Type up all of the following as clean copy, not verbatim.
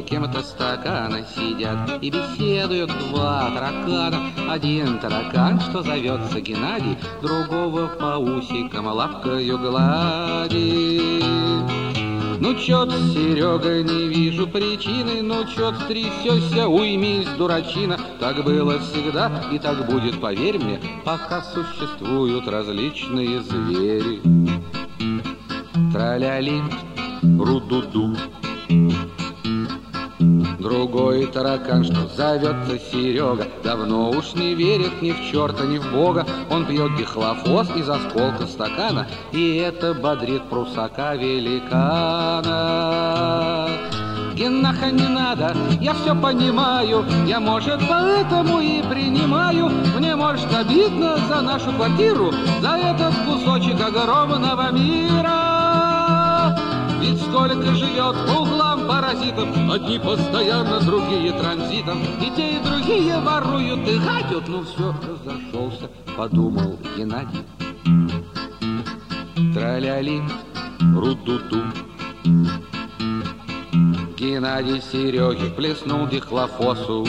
кем-то стакана сидят и беседуют два таракана. Один таракан, что зовется Геннадий, другого по усикам лапкою гладит. Ну чё ты, Серега, не вижу причины, ну чё ты трясёшься, уймись, дурачина. Так было всегда и так будет, поверь мне, пока существуют различные звери. Траляли, ру-ду-ду. Другой таракан, что зовется Серега, давно уж не верит ни в черта, ни в Бога. Он пьет дихлофос из осколка стакана, и это бодрит прусака великана. Генаха, не надо, я все понимаю, я, может, поэтому и принимаю. Мне, может, обидно за нашу квартиру, за этот кусочек огромного мира. Ведь сколько живет по углам паразитов, одни постоянно, другие транзитом, и те, и другие воруют и гатят. Ну все, разошелся, подумал Геннадий. Траляли, ру-ду-ду. Геннадий Сереге плеснул дихлофосу.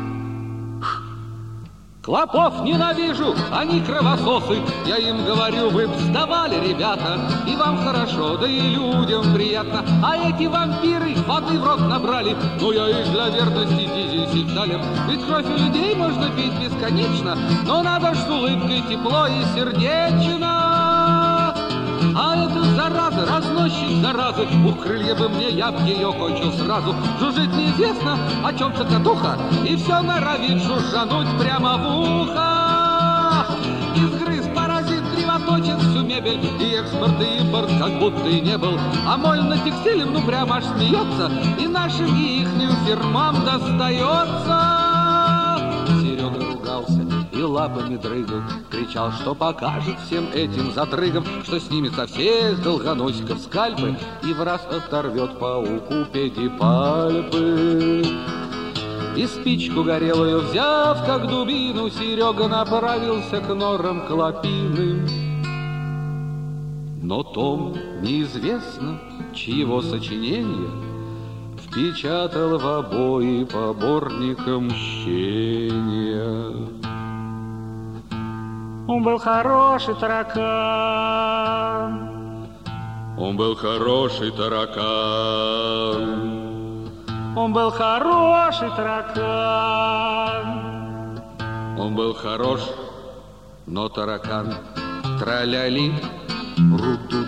Клопов ненавижу, они кровососы. Я им говорю, вы б сдавали, ребята, и вам хорошо, да и людям приятно. А эти вампиры воды в рот набрали, ну я их для верности дизель. Ведь кровь у людей можно пить бесконечно, но надо ж с улыбкой, тепло и сердечно. А эта зараза, разносчик заразы, ух, крылья бы мне, я б ее кончил сразу. Жужжит неизвестно, о чем цокотуха, и все норовит жужжануть прямо в ухо. Изгрыз паразит, древоточит всю мебель, и экспорт, и импорт как будто и не был. А мольно-текстилем, ну прямо аж смеется, и нашим, и ихним фирмам достается. Серега ругался и лапами дрыгал, кричал, что покажет всем этим задрыгам, что снимет со всех долгоносиков скальпы и в раз оторвет пауку педипальпы. И спичку горелую взяв, как дубину, Серега направился к норам клопиным. Но том неизвестно, чьего сочинения впечатал в обои поборника мщения. Он был хороший таракан. Он был хороший таракан. Он был хороший таракан. Он был хорош, но таракан. Траляли, ру-ду.